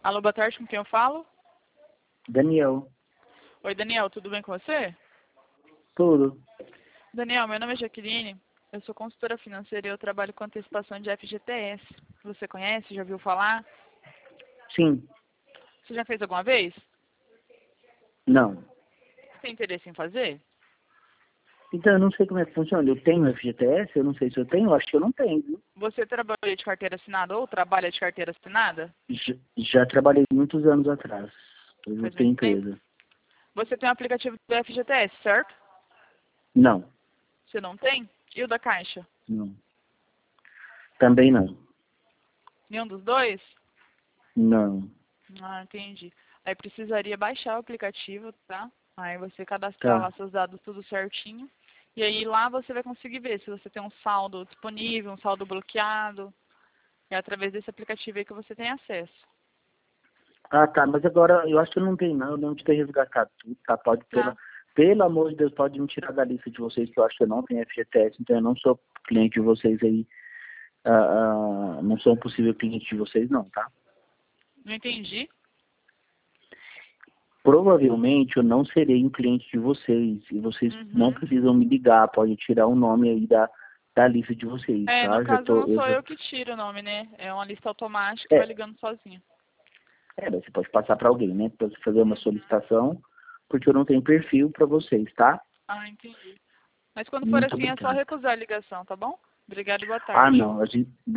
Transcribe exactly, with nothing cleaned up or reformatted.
Alô, boa tarde, com quem eu falo? Daniel. Oi, Daniel, tudo bem com você? Tudo. Daniel, meu nome é Jaqueline, eu sou consultora financeira e eu trabalho com antecipação de F G T S. Você conhece, já ouviu falar? Sim. Você já fez alguma vez? Não. Você tem interesse em fazer? Então, eu não sei como é que funciona. Eu tenho F G T S? Eu não sei se eu tenho. Eu acho que eu não tenho, viu? Você trabalha de carteira assinada ou trabalha de carteira assinada? Já, já trabalhei muitos anos atrás. Hoje eu Faz tenho muito tempo. empresa. Você tem um aplicativo do F G T S, certo? Não. Você não tem? E o da Caixa? Não. Também não. Nenhum dos dois? Não. Ah, entendi. Aí precisaria baixar o aplicativo, tá? Aí você cadastrar Tá. lá seus dados tudo certinho. E aí lá você vai conseguir ver se você tem um saldo disponível, um saldo bloqueado. É através desse aplicativo aí que você tem acesso. Ah, tá. Mas agora, eu acho que eu não tenho, não. Eu não te ter resgatado tudo, tá? Pode, pelo, Tá? pelo amor de Deus, pode me tirar da lista de vocês, que eu acho que eu não tenho F G T S. Então, eu não sou cliente de vocês aí. Ah, ah, não sou um possível cliente de vocês, não, tá? Não entendi. Provavelmente eu não serei um cliente de vocês e vocês não Uhum. precisam me ligar, pode tirar o nome aí da, da lista de vocês, É, no tá? Já caso tô, não eu sou já, eu que tiro o nome, né? É uma lista automática que vai é, ligando sozinha. é, você pode passar para alguém, né? Para fazer uma Uhum. solicitação, porque eu não tenho perfil para vocês, tá? Ah, entendi. Mas quando for Muito assim é só obrigado. recusar a ligação, tá bom? Obrigada e boa Ah, tarde. não, a gente,